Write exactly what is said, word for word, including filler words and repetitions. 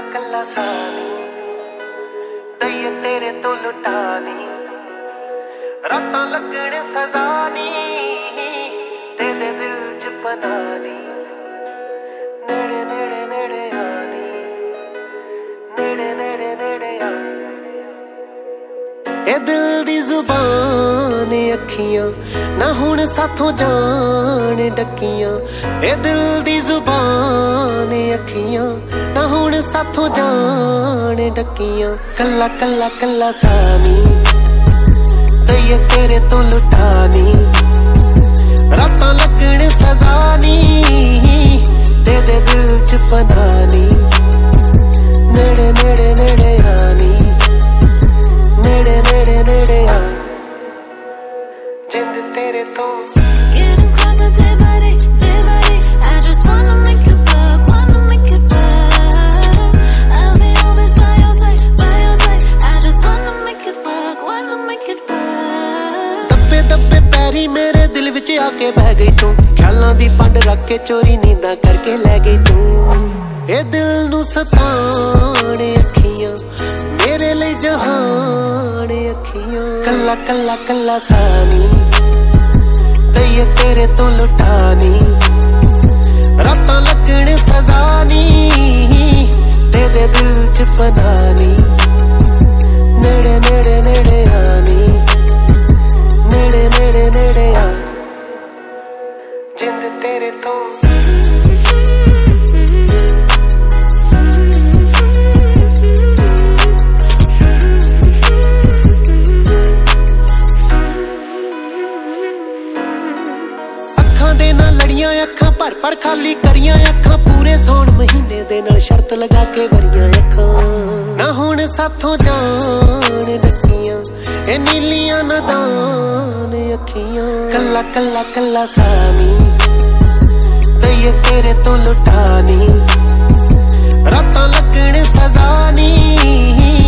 कल्ला सानी दईए तेरे तो लुटानी रातां लगने सजानी तेरे दिल च पनानी नेड़े नेड़े नेड़े आनी नेड़े नेड़े नेड़े आनी ए दिल दी जुबान अखियां ना हुण साथों जान डकियां ए दिल दी जुबान अखियां ना हुण साथों जान डकियां कल्ला कल्ला कल्ला सानी दईए तेरे तो लुटानी रातां लगने सजानी तेरे दिल च पनानी नेड़े नेड़े नेड़े आनी नेड़े नेड़े नेड़े आनी जिंद तेरे तो दब्बे पैरी मेरे दिल विच आके बह गई तू ख्यालां दी पंड रख के चोरी नींदा करके लै गई तू ए दिल नू सताने अखियां मेरे लिए जहान अखियां कल्ला कल्ला कल्ला सानी दईए तेरे तो लुटानी रातां लगने सजानी तेरे दिल च पनानी नेड़े नेड़े नेड़े आनी नेड़े नेड़े नेड़े आ जिंद तेरे तो अखां दे नाल लड़ियां अखां भर भर खाली करियां अखां पूरे सौण महीने दे नाल शर्त लगा के वरियां अखां ना हुण साथों जान डकियां ए नीलियां नदान अखियां कल्ला कल्ला कल्ला सानी दईए तेरे तो लुटानी रातां लगने सजानी